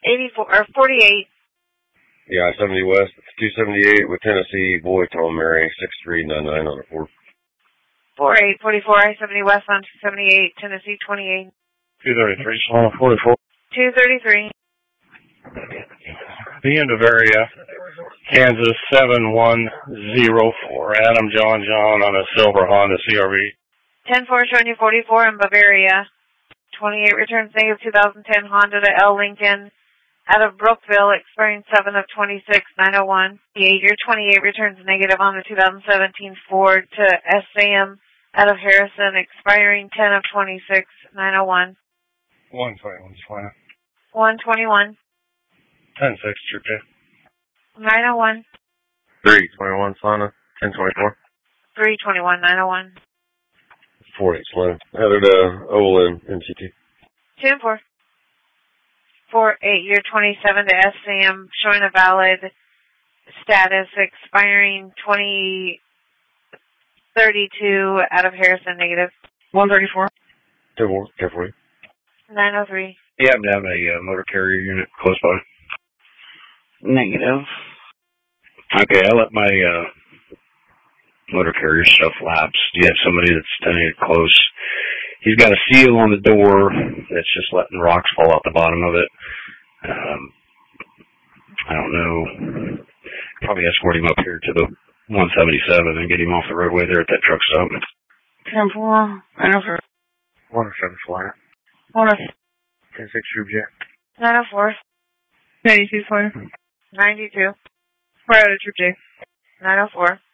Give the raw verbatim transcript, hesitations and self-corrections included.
eighty-four, or forty-eight. Yeah, I seventy West, it's two seventy-eight with Tennessee, boy, Tom Mary, six three nine nine on a four. forty-eight forty-four, I seventy West on two seventy-eight, Tennessee twenty-eight. two thirty-three, Solana forty-four. two thirty-three. The end of area, Kansas seven one zero four. Adam John John on a silver Honda C R V. ten four showing you forty-four in Bavaria. twenty-eight returns negative two thousand ten Honda to L Lincoln. Out of Brookville, expiring seven of twenty-six, nine oh one. The eight-year twenty-eight returns negative on the two thousand seventeen Ford to S A M. Out of Harrison, expiring ten of twenty-six, nine oh one. one twenty-one, Solana. one twenty-one. ten six, Trip J. nine oh one. three twenty-one, Solana, ten twenty-four. three twenty-one, nine oh one. four eight, Solana. Headed to Olin, M C T. two and four. four eight, year twenty-seven to S A M, showing a valid status, expiring twenty thirty-two, out of Harrison, negative. one thirty-four. ten four, ten forty. nine oh three. Yeah, I'm having a uh, motor carrier unit close by. Negative. Okay, I let my uh, motor carrier stuff lapse. Do you have somebody that's standing it close? He's got a seal on the door that's just letting rocks fall out the bottom of it. Um, I don't know. Probably escort him up here to the one seventy-seven and get him off the roadway there at that truck stop. ten four. nine oh four. one oh seven, Solana. one oh six. ten six, Trip J. nine oh four. ninety-two, Solana. ninety-two. We're out of Trip J. nine oh four.